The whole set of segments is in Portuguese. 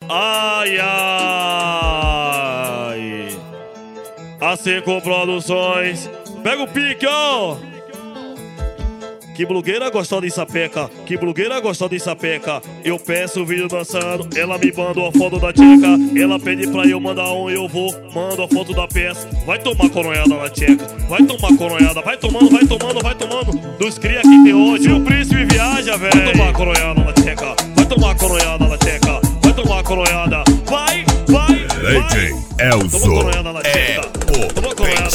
Ai, ai. A Seco Produções. Pega o pique, ó. Que blogueira gostosa de sapeca, que blogueira gostosa de sapeca. Eu peço o vídeo dançando, ela me manda a foto da tcheca. Ela pede pra eu mandar um, eu vou, mando a foto da peça. Vai tomar coronhada na tcheca, vai tomar coronhada. Vai tomando, vai tomando, vai tomando. Dos cria que tem ódio, o príncipe viaja, velho. Vai tomar coronhada na tcheca, vai tomar coronhada na tcheca. Vai tomar coronhada, vai, vai, DJ Elzo toma coronhada na tcheca. Toma coronhada,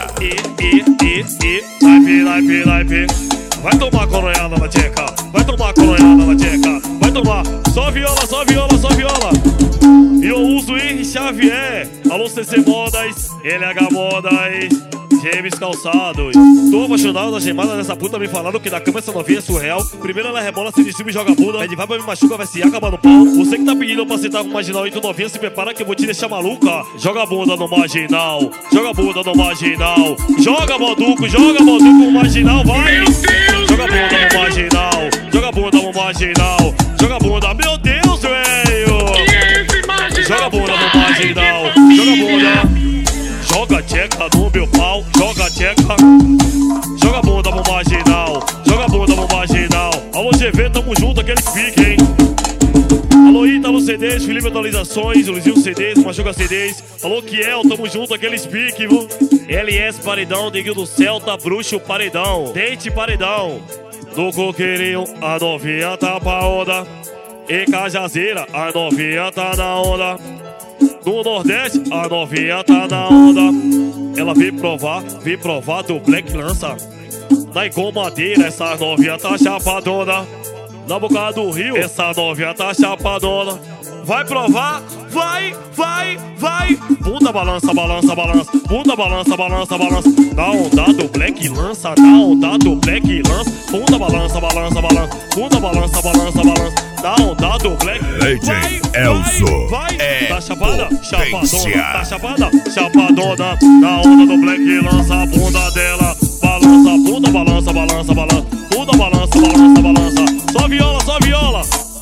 naipe. Vai tomar coronhada na tcheca, vai tomar coronhada na tcheca, vai tomar. Só viola, só viola, só viola. E eu uso Henri Xavier. Alô CC Modas, LH Modas, James Calçados. Tô apaixonado da gemada dessa puta. Me falaram que na cama essa novinha é surreal. Primeiro ela rebola, se distribui e joga bunda. Pede vai pra me machuca, vai se acabar no pau. Você que tá pedindo pra sentar com marginal e tu novinha, se prepara que eu vou te deixar maluca. Joga bunda no marginal, joga bunda no marginal. Joga moduco no marginal, vai. Joga bunda no marginal, joga bunda no marginal. Joga bunda, meu Deus, velho. Joga bunda no marginal, joga bunda. Joga tcheca no meu pau, joga tcheca. Joga bunda no marginal, joga bunda no marginal. Alô GV, tamo junto, aqueles pique, hein. Alô Ítalo CDs, Felipe Atualizações, Luizinho CDs, Machuca CDs. Alô Kiel, tamo junto, aqueles pique, viu. LS Paredão, Neguinho do Celta, Bruxo Paredão, Dente Paredão. Do Coqueirinho, a novinha tá pra onda. E Cajazeira, a novinha tá na onda. No Nordeste, a novinha tá na onda. Ela vem provar do Black Lança. Na Engomadeira, essa novinha tá chapadona. Na Boca do Rio, essa novinha tá chapadona. Vai provar, vai. Bunda balança, balança, balança. Bunda balança, balança, balança. Na onda do Black Lança, na onda do Black Lança. Bunda balança, balança, balança. Bunda balança, balança, balança. Na onda do Black. DJ Elzo tá chapada, chapadona. Tá chapada, chapadona. Na onda do Black Lança, a bunda dela balança, bunda balança, balança, balança. Bunda balança, balança, balança. Só viola, só viola.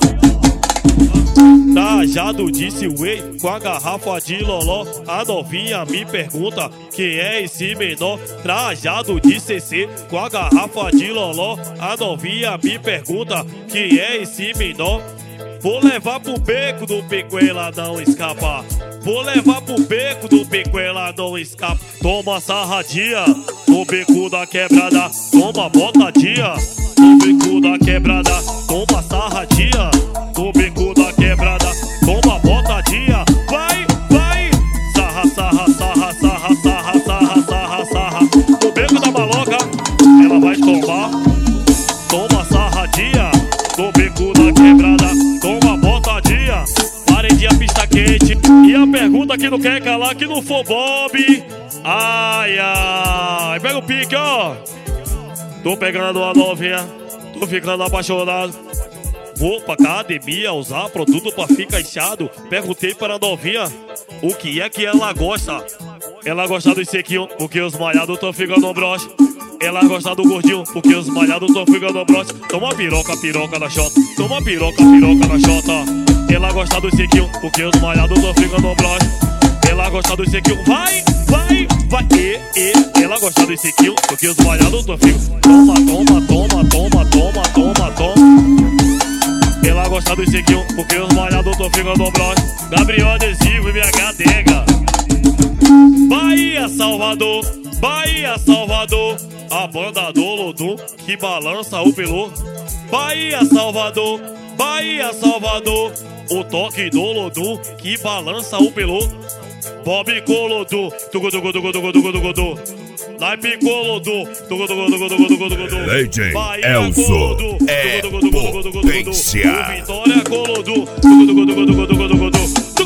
Trajado de Silway com a garrafa de loló. A novinha me pergunta quem é esse menor. Trajado de CC com a garrafa de loló. A novinha me pergunta quem é esse menor. Vou levar pro beco do beco, ela não escapa. Vou levar pro beco do beco, ela não escapa. Toma sarradinha no beco da quebrada. Toma botadinha no beco da quebrada. Toma sarradinha no beco da quebrada. Toma botadinha, vai. Sarra, sarra, sarra, sarra, sarra, sarra, sarra, sarra. No beco da maloca, ela vai tomar. Toma sarradinha no beco da quebrada. Toma botadinha, paredinha, pista quente. E a pergunta que não quer calar, que não for Bob. Ai, ai. Pega o pique, ó. Tô pegando a novinha, tô ficando apaixonado. Vou pra academia usar produto pra ficar inchado. Perguntei para a novinha o que é que ela gosta. Ela gosta do sequinho, porque os malhados tão ficando broxa. Ela gosta do gordinho, porque os malhados tão ficando broxa. Toma piroca, piroca na xota. Toma piroca, piroca na xota. Ela gosta do sequinho, porque os malhados tão ficando broxa. Ela gosta do sequinho, vai. Ela gosta do sequinho, porque os malhados tão ficando. Toma. Ela gosta do sequinho, porque os malhados tão ficando broxa. Gabriel Adesivo e BH Denga. Bahia, Salvador, a banda do Lodum que balança o pelô. Bahia, Salvador, o toque do Lodum que balança o pelô. Bob Colodum, tugudugudugudugudugudugudu. Naipe Colodum, tugudugudugudugudugudu. DJ Bahia Elzo Colodum, é tugudugudugudugudugudu. potência. Vitória Colodum, tugudugudugudugudugudu.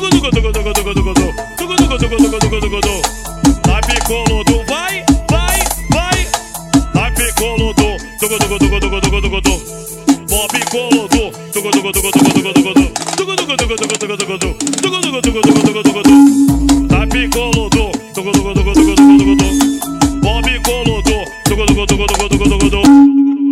Tugudugudugudugudugudu. Naipe Colodum, vai. Naipe Colodum, tugudugudugudugudugudu. Bob Colodum, tugudugudugudugudugudu. Naipe Colodum, tugudugudugudugudugudu. Bob Colodum, tugudugudugudugudugudu.